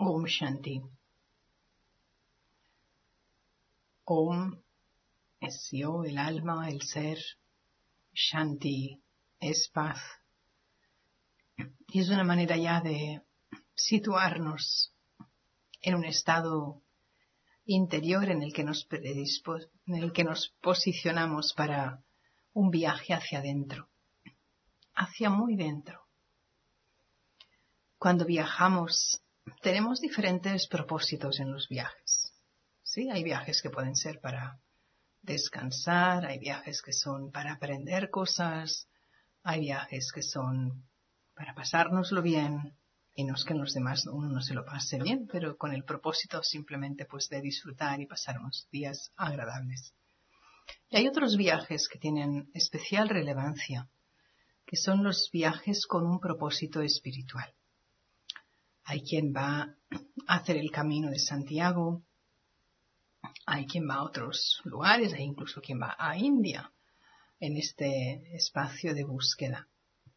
Om Shanti. Om es yo, el alma, el ser. Shanti es paz. Y es una manera ya de situarnos en un estado interior en el que nos posicionamos para un viaje hacia adentro, hacia muy dentro. Cuando viajamos, tenemos diferentes propósitos en los viajes. Sí, hay viajes que pueden ser para descansar, hay viajes que son para aprender cosas, hay viajes que son para pasárnoslo bien, y no es que en los demás uno no se lo pase bien, pero con el propósito simplemente pues de disfrutar y pasar unos días agradables. Y hay otros viajes que tienen especial relevancia, que son los viajes con un propósito espiritual. Hay quien va a hacer el camino de Santiago, hay quien va a otros lugares, hay incluso quien va a India en este espacio de búsqueda.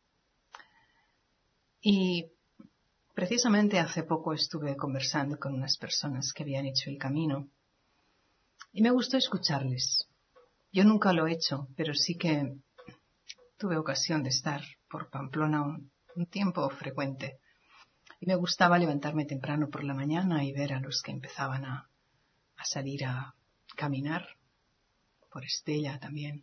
Y precisamente hace poco estuve conversando con unas personas que habían hecho el camino y me gustó escucharles. Yo nunca lo he hecho, pero sí que tuve ocasión de estar por Pamplona un tiempo frecuente. Y me gustaba levantarme temprano por la mañana y ver a los que empezaban a salir a caminar, por Estella también.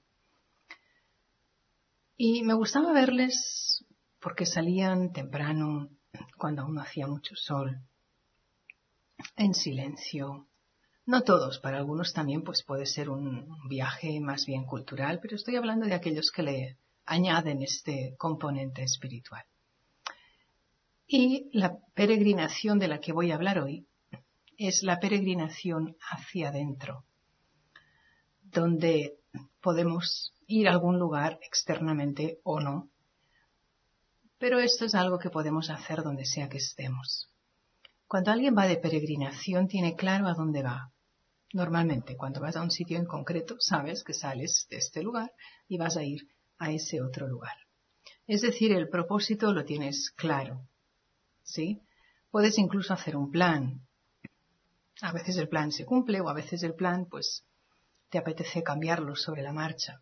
Y me gustaba verles porque salían temprano, cuando aún no hacía mucho sol, en silencio. No todos, para algunos también pues puede ser un viaje más bien cultural, pero estoy hablando de aquellos que le añaden este componente espiritual. Y la peregrinación de la que voy a hablar hoy es la peregrinación hacia adentro, donde podemos ir a algún lugar externamente o no, pero esto es algo que podemos hacer donde sea que estemos. Cuando alguien va de peregrinación tiene claro a dónde va. Normalmente, cuando vas a un sitio en concreto, sabes que sales de este lugar y vas a ir a ese otro lugar. Es decir, el propósito lo tienes claro. ¿Sí? Puedes incluso hacer un plan. A veces el plan se cumple o a veces el plan, pues, te apetece cambiarlo sobre la marcha.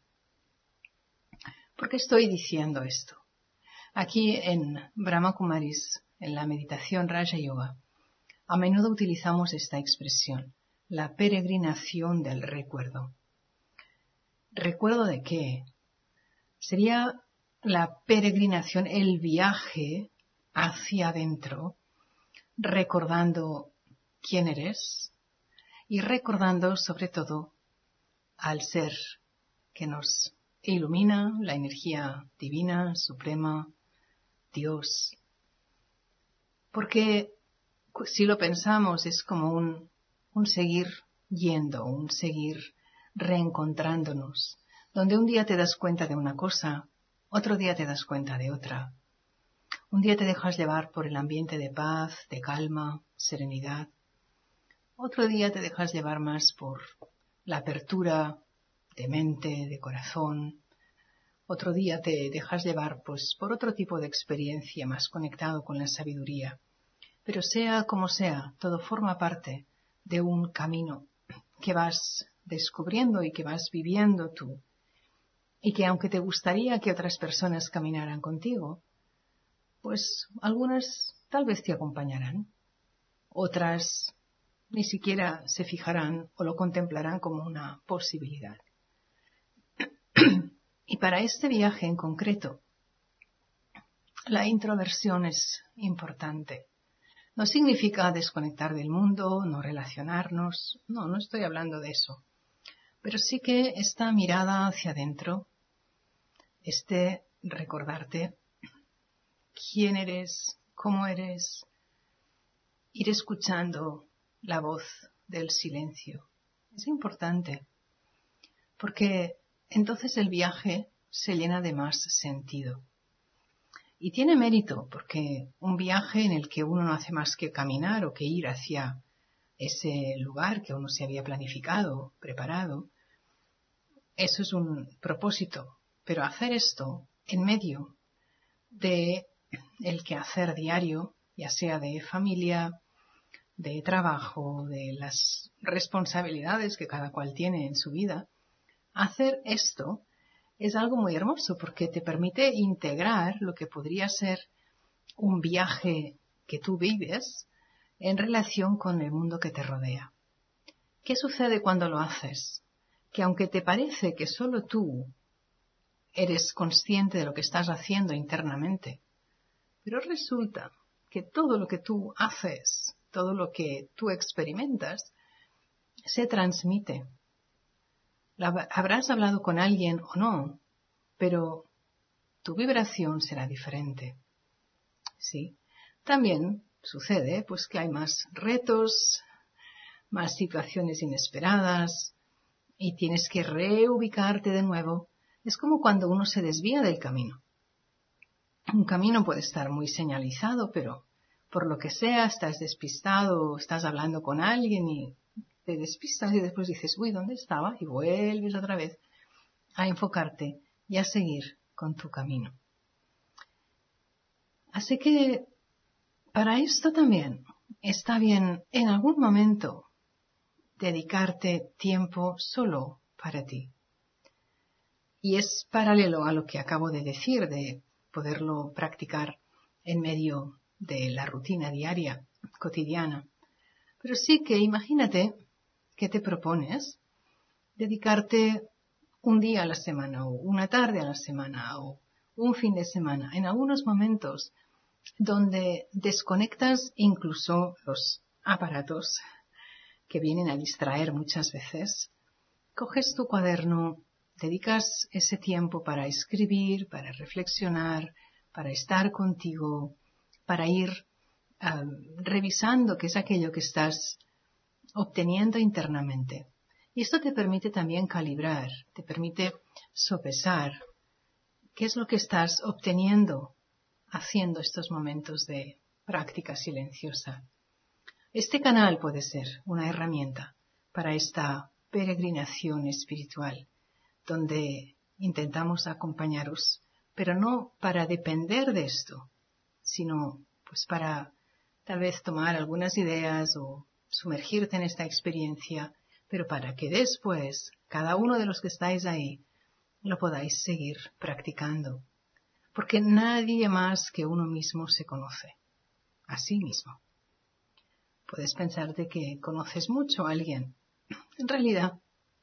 ¿Por qué estoy diciendo esto? Aquí en Brahma Kumaris, en la meditación Raja Yoga, a menudo utilizamos esta expresión, la peregrinación del recuerdo. ¿Recuerdo de qué? Sería la peregrinación, el viaje hacia adentro, recordando quién eres y recordando sobre todo al ser que nos ilumina, la energía divina, suprema, Dios. Porque si lo pensamos es como un seguir yendo, un seguir reencontrándonos, donde un día te das cuenta de una cosa, otro día te das cuenta de otra. Un día te dejas llevar por el ambiente de paz, de calma, serenidad. Otro día te dejas llevar más por la apertura de mente, de corazón. Otro día te dejas llevar pues por otro tipo de experiencia más conectado con la sabiduría. Pero sea como sea, todo forma parte de un camino que vas descubriendo y que vas viviendo tú. Y que aunque te gustaría que otras personas caminaran contigo, pues algunas tal vez te acompañarán, otras ni siquiera se fijarán o lo contemplarán como una posibilidad. Y para este viaje en concreto, la introversión es importante. No significa desconectar del mundo, no relacionarnos, no estoy hablando de eso. Pero sí que esta mirada hacia adentro, este recordarte quién eres, cómo eres, ir escuchando la voz del silencio. Es importante, porque entonces el viaje se llena de más sentido. Y tiene mérito, porque un viaje en el que uno no hace más que caminar o que ir hacia ese lugar que uno se había planificado, preparado, eso es un propósito. Pero hacer esto en medio de el quehacer diario, ya sea de familia, de trabajo, de las responsabilidades que cada cual tiene en su vida, hacer esto es algo muy hermoso porque te permite integrar lo que podría ser un viaje que tú vives en relación con el mundo que te rodea. ¿Qué sucede cuando lo haces? Que aunque te parece que solo tú eres consciente de lo que estás haciendo internamente, pero resulta que todo lo que tú haces, todo lo que tú experimentas, se transmite. Habrás hablado con alguien o no, pero tu vibración será diferente. ¿Sí? También sucede pues que hay más retos, más situaciones inesperadas y tienes que reubicarte de nuevo. Es como cuando uno se desvía del camino. Un camino puede estar muy señalizado, pero por lo que sea estás despistado, estás hablando con alguien y te despistas y después dices, uy, ¿dónde estaba? Y vuelves otra vez a enfocarte y a seguir con tu camino. Así que para esto también está bien en algún momento dedicarte tiempo solo para ti. Y es paralelo a lo que acabo de decir, de poderlo practicar en medio de la rutina diaria, cotidiana. Pero sí que imagínate que te propones dedicarte un día a la semana o una tarde a la semana o un fin de semana, en algunos momentos donde desconectas incluso los aparatos que vienen a distraer muchas veces, coges tu cuaderno, dedicas ese tiempo para escribir, para reflexionar, para estar contigo, para ir revisando qué es aquello que estás obteniendo internamente. Y esto te permite también calibrar, te permite sopesar qué es lo que estás obteniendo haciendo estos momentos de práctica silenciosa. Este canal puede ser una herramienta para esta peregrinación espiritual, donde intentamos acompañaros, pero no para depender de esto, sino pues para tal vez tomar algunas ideas o sumergirte en esta experiencia, pero para que después cada uno de los que estáis ahí lo podáis seguir practicando. Porque nadie más que uno mismo se conoce a sí mismo. Puedes pensarte que conoces mucho a alguien. En realidad,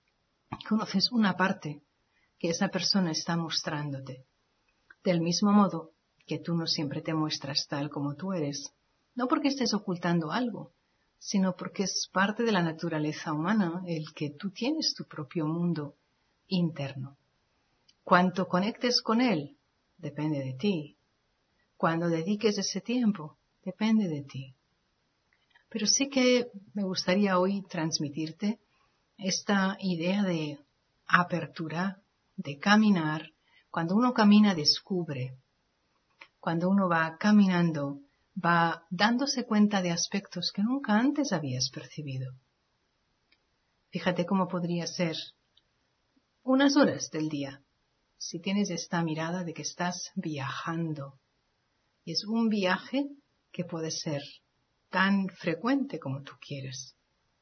conoces una parte que esa persona está mostrándote. Del mismo modo que tú no siempre te muestras tal como tú eres, no porque estés ocultando algo, sino porque es parte de la naturaleza humana el que tú tienes tu propio mundo interno. Cuánto conectes con él depende de ti. Cuando dediques ese tiempo depende de ti. Pero sí que me gustaría hoy transmitirte esta idea de apertura, de caminar. Cuando uno camina descubre. Cuando uno va caminando va dándose cuenta de aspectos que nunca antes habías percibido. Fíjate cómo podría ser unas horas del día si tienes esta mirada de que estás viajando. Y es un viaje que puede ser tan frecuente como tú quieres.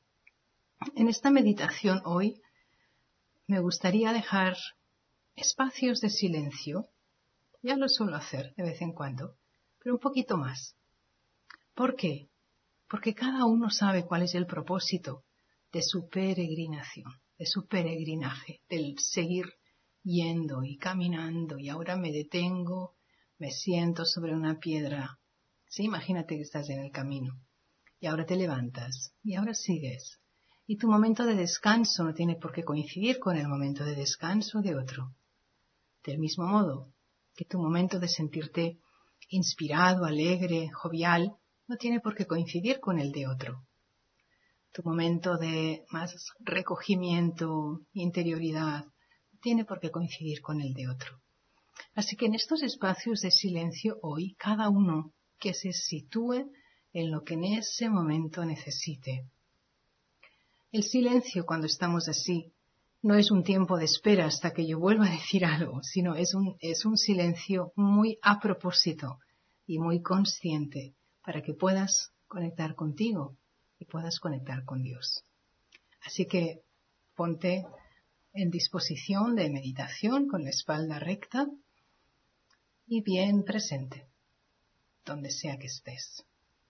En esta meditación hoy me gustaría dejar espacios de silencio. Ya lo suelo hacer de vez en cuando, pero un poquito más. ¿Por qué? Porque cada uno sabe cuál es el propósito de su peregrinación, de su peregrinaje, del seguir yendo y caminando y ahora me detengo, me siento sobre una piedra. Sí, imagínate que estás en el camino y ahora te levantas y ahora sigues. Y tu momento de descanso no tiene por qué coincidir con el momento de descanso de otro. Del mismo modo que tu momento de sentirte inspirado, alegre, jovial, no tiene por qué coincidir con el de otro. Tu momento de más recogimiento, interioridad, no tiene por qué coincidir con el de otro. Así que en estos espacios de silencio hoy, cada uno que se sitúe en lo que en ese momento necesite. El silencio, cuando estamos así, no es un tiempo de espera hasta que yo vuelva a decir algo, sino es un silencio muy a propósito y muy consciente para que puedas conectar contigo, y puedas conectar con Dios. Así que ponte en disposición de meditación con la espalda recta y bien presente, donde sea que estés.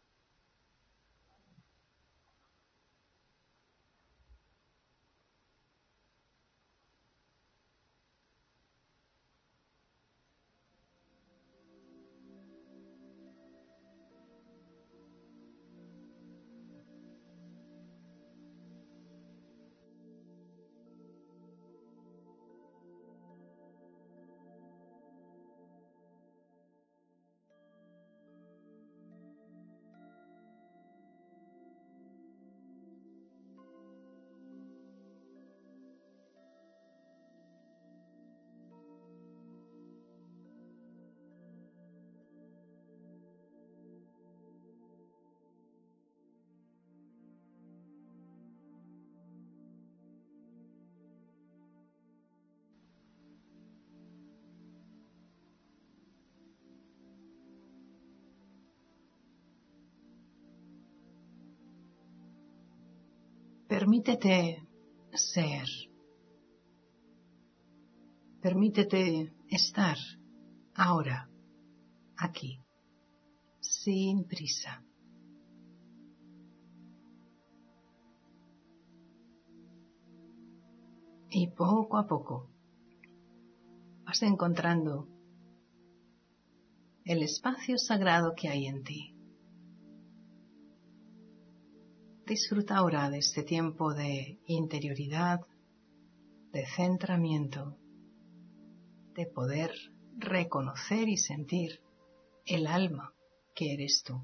Permítete ser. Permítete estar ahora, aquí, sin prisa. Y poco a poco vas encontrando el espacio sagrado que hay en ti. Disfruta ahora de este tiempo de interioridad, de centramiento, de poder reconocer y sentir el alma que eres tú.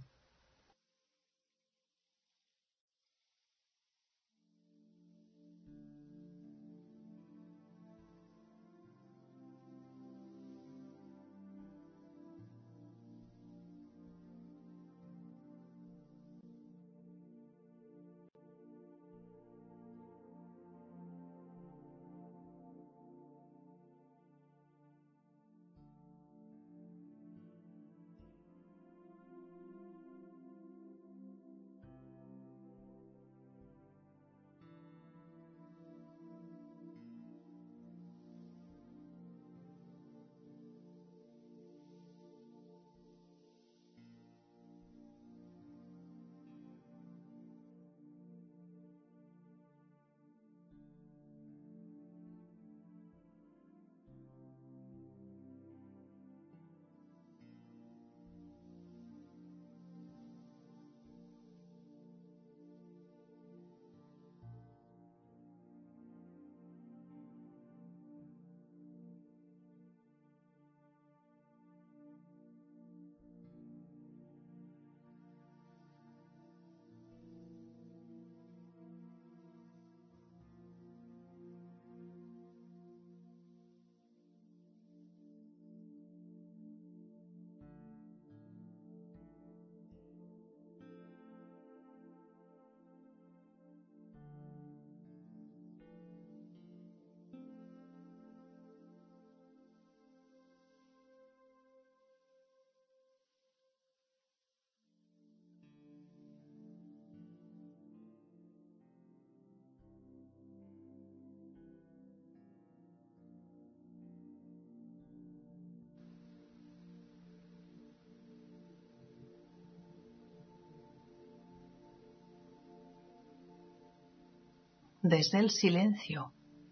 Desde el silencio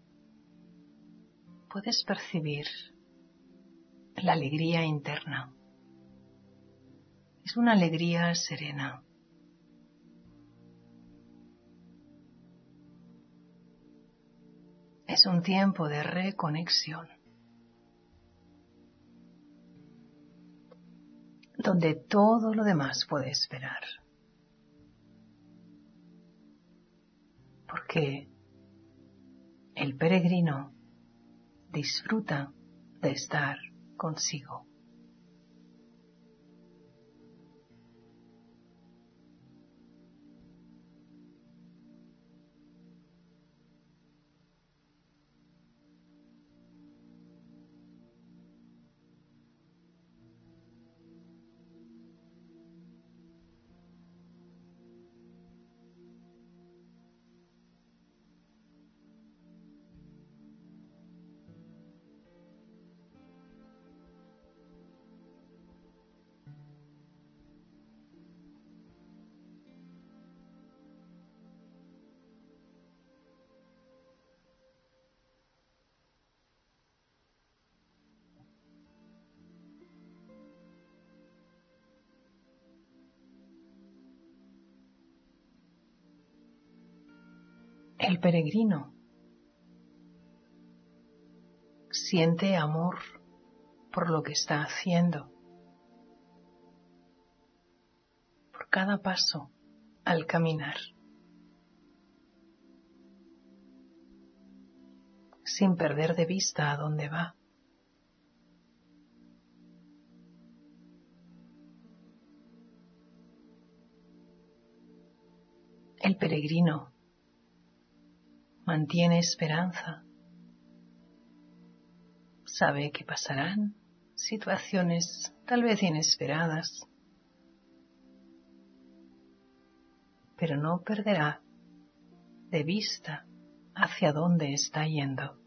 puedes percibir la alegría interna. Es una alegría serena. Es un tiempo de reconexión, donde todo lo demás puede esperar. Porque el peregrino disfruta de estar consigo. El peregrino siente amor por lo que está haciendo, por cada paso al caminar, sin perder de vista a dónde va. El peregrino mantiene esperanza. Sabe que pasarán situaciones tal vez inesperadas, pero no perderá de vista hacia dónde está yendo.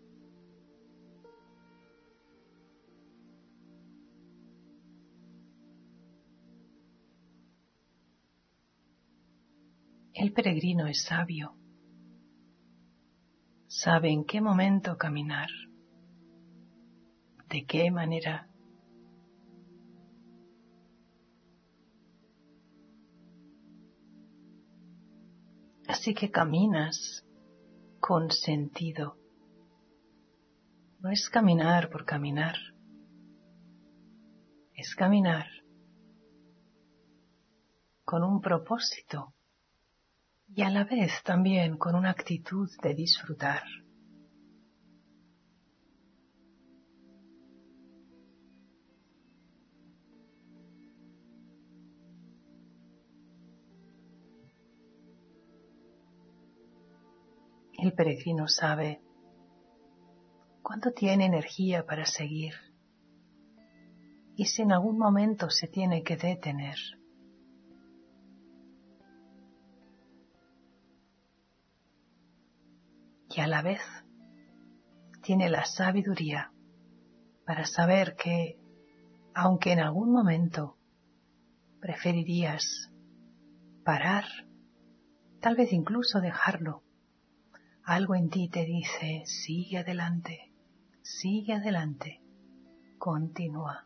El peregrino es sabio. Sabe en qué momento caminar, de qué manera. Así que caminas con sentido. No es caminar por caminar. Es caminar con un propósito y a la vez también con una actitud de disfrutar. El peregrino sabe cuánto tiene energía para seguir y si en algún momento se tiene que detener. Y a la vez tiene la sabiduría para saber que, aunque en algún momento preferirías parar, tal vez incluso dejarlo, algo en ti te dice, sigue adelante, continúa.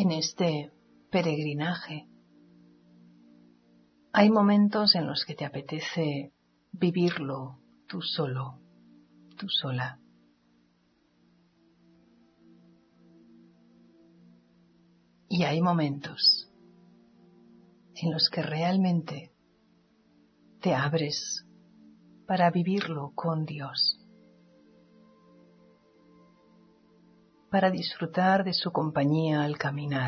en este peregrinaje hay momentos en los que te apetece vivirlo tú solo, tú sola. Y hay momentos en los que realmente te abres para vivirlo con Dios, para disfrutar de su compañía al caminar.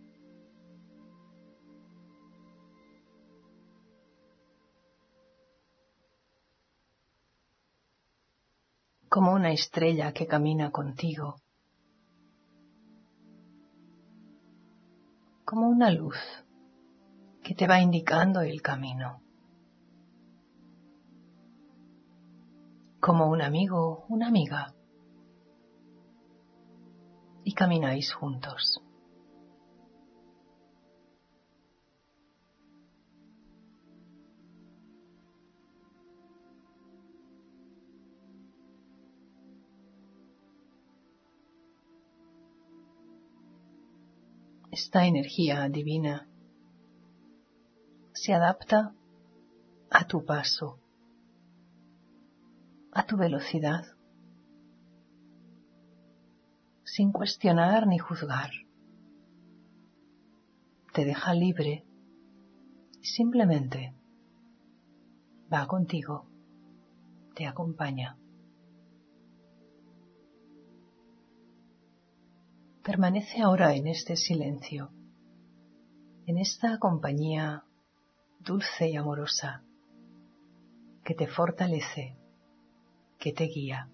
Como una estrella que camina contigo, como una luz que te va indicando el camino, como un amigo, una amiga, y camináis juntos. Esta energía divina se adapta a tu paso, a tu velocidad, sin cuestionar ni juzgar. Te deja libre y simplemente va contigo, te acompaña. Permanece ahora en este silencio, en esta compañía dulce y amorosa que te fortalece, que te guía.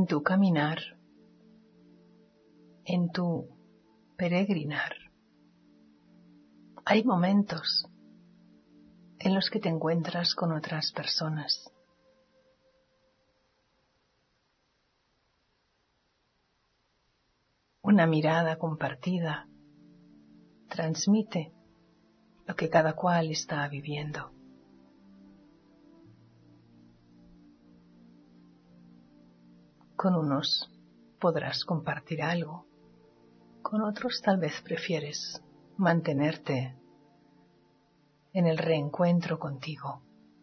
en tu caminar, en tu peregrinar, hay momentos en los que te encuentras con otras personas. Una mirada compartida transmite lo que cada cual está viviendo. Con unos podrás compartir algo, con otros tal vez prefieres mantenerte en el reencuentro contigo.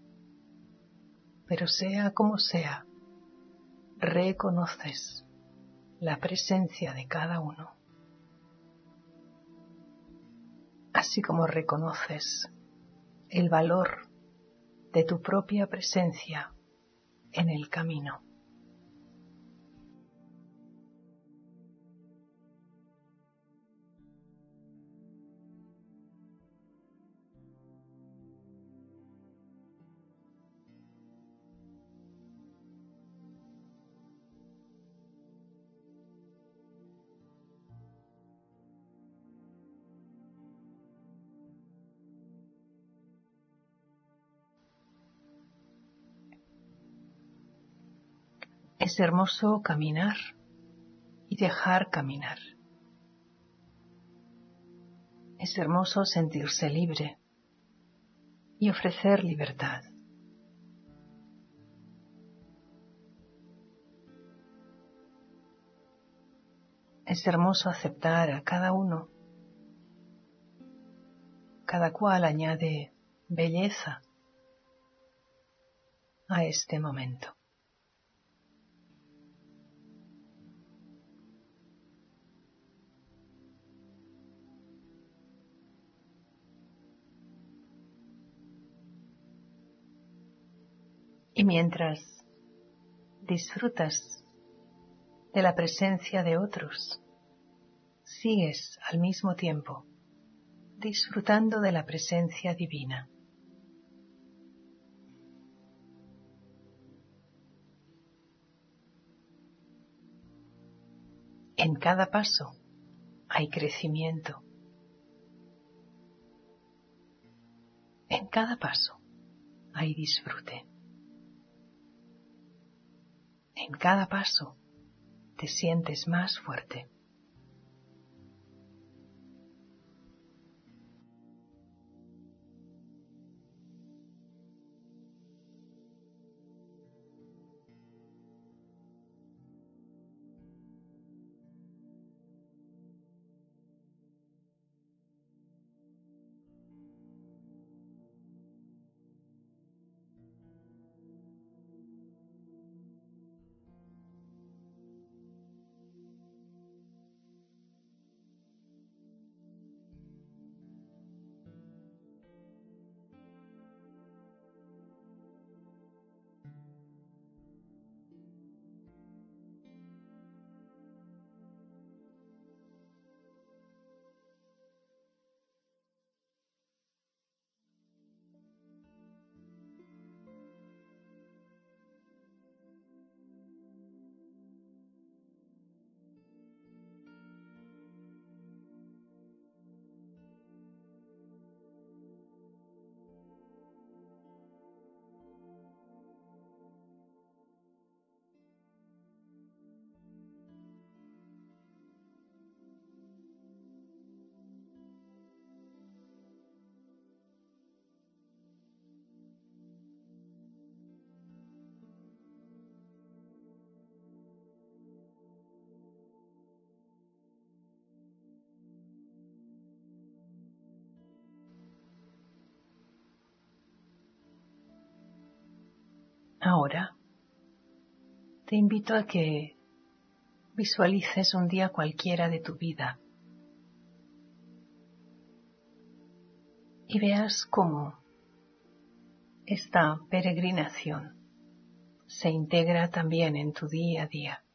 Pero sea como sea, reconoces la presencia de cada uno, así como reconoces el valor de tu propia presencia en el camino. Es hermoso caminar y dejar caminar. Es hermoso sentirse libre y ofrecer libertad. Es hermoso aceptar a cada uno. Cada cual añade belleza a este momento. Y mientras disfrutas de la presencia de otros, sigues al mismo tiempo disfrutando de la presencia divina. En cada paso hay crecimiento. En cada paso hay disfrute. En cada paso te sientes más fuerte. Ahora te invito a que visualices un día cualquiera de tu vida y veas cómo esta peregrinación se integra también en tu día a día.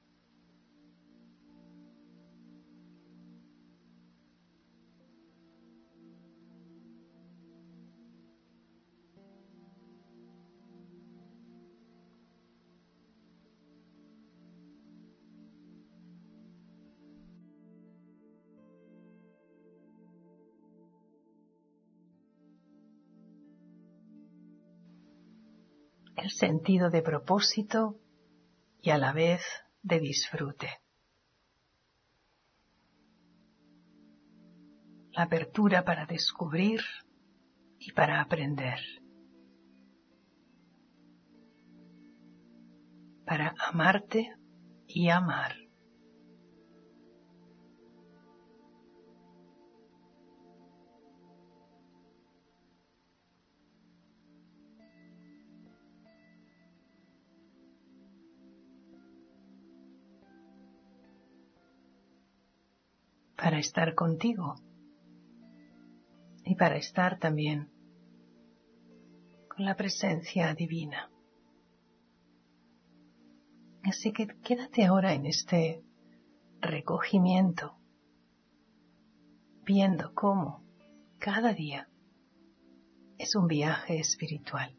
el sentido de propósito y a la vez de disfrute. La apertura para descubrir y para aprender. Para amarte y amar. Para estar contigo y para estar también con la presencia divina. Así que quédate ahora en este recogimiento, viendo cómo cada día es un viaje espiritual.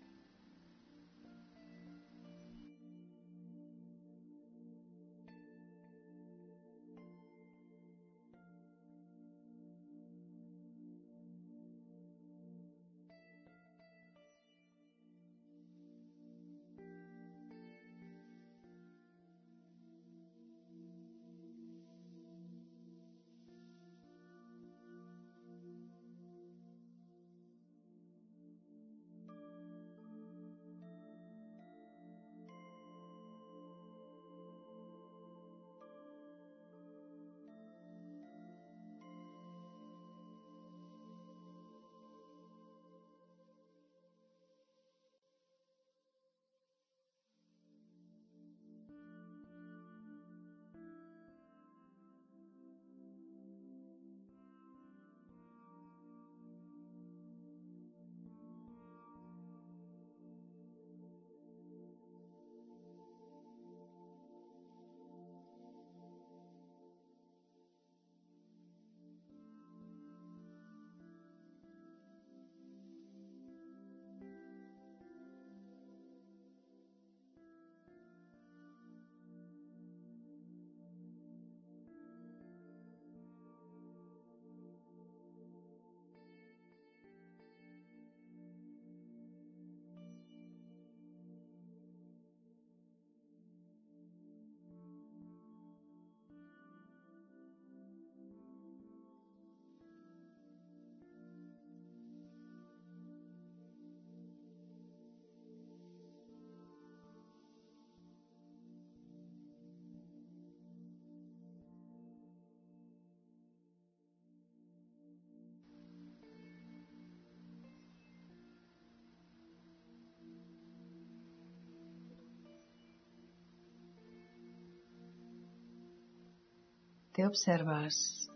Te observas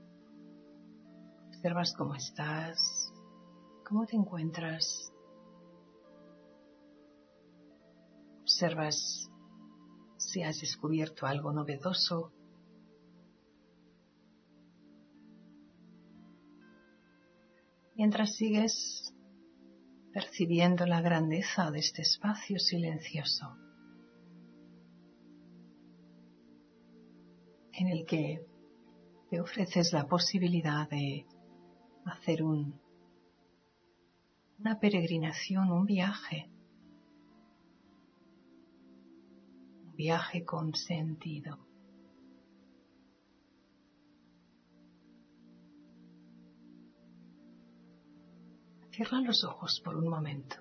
cómo estás, cómo te encuentras, observas si has descubierto algo novedoso, mientras sigues percibiendo la grandeza de este espacio silencioso en el que te ofreces la posibilidad de hacer una peregrinación, un viaje con sentido. Cierra los ojos por un momento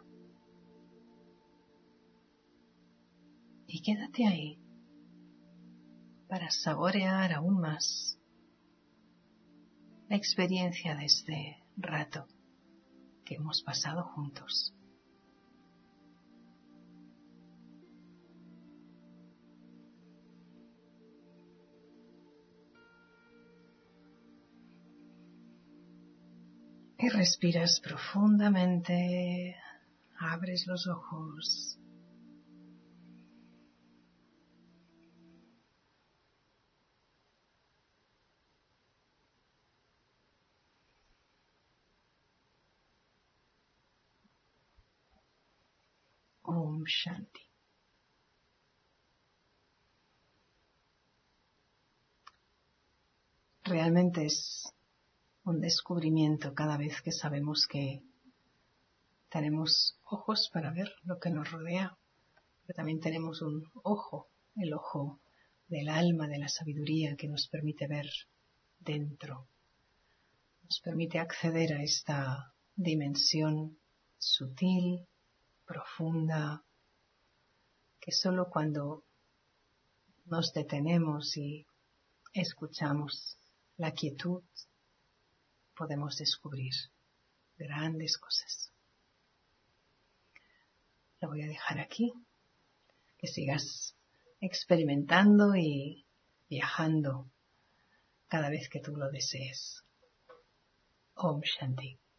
y quédate ahí para saborear aún más la experiencia de este rato que hemos pasado juntos. Y respiras profundamente, abres los ojos. Om Shanti. Realmente es un descubrimiento cada vez que sabemos que Tenemos ojos para ver lo que nos rodea, pero también tenemos un ojo, el ojo del alma, de la sabiduría, que nos permite ver dentro, nos permite acceder a esta dimensión sutil, profunda, que solo cuando nos detenemos y escuchamos la quietud podemos descubrir grandes cosas. Lo voy a dejar aquí, que sigas experimentando y viajando cada vez que tú lo desees. Om Shanti.